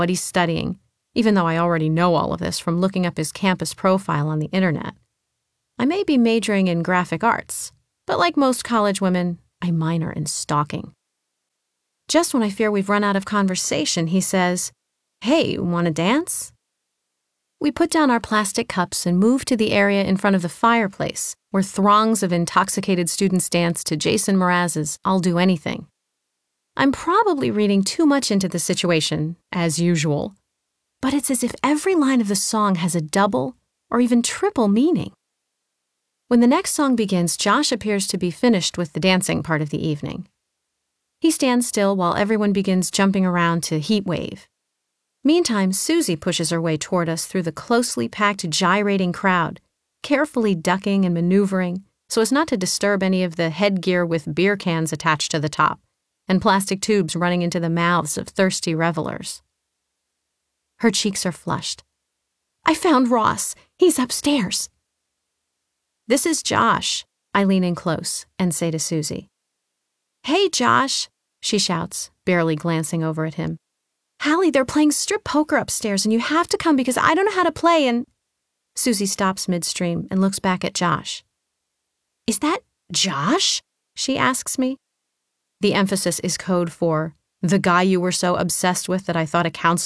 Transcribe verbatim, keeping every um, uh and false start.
what he's studying, even though I already know all of this from looking up his campus profile on the internet. I may be majoring in graphic arts, but like most college women, I minor in stalking. Just when I fear we've run out of conversation, he says, "Hey, want to dance?" We put down our plastic cups and move to the area in front of the fireplace, where throngs of intoxicated students dance to Jason Mraz's "I'll Do Anything." I'm probably reading too much into the situation, as usual, but it's as if every line of the song has a double or even triple meaning. When the next song begins, Josh appears to be finished with the dancing part of the evening. He stands still while everyone begins jumping around to Heat Wave. Meantime, Susie pushes her way toward us through the closely packed, gyrating crowd, carefully ducking and maneuvering so as not to disturb any of the headgear with beer cans attached to the top and plastic tubes running into the mouths of thirsty revelers. Her cheeks are flushed. "I found Ross. He's upstairs." "This is Josh." I lean in close and say to Susie. "Hey, Josh," she shouts, barely glancing over at him. "Hallie, they're playing strip poker upstairs and you have to come because I don't know how to play and—" Susie stops midstream and looks back at Josh. "Is that Josh?" she asks me. The emphasis is code for the guy you were so obsessed with that I thought a counselor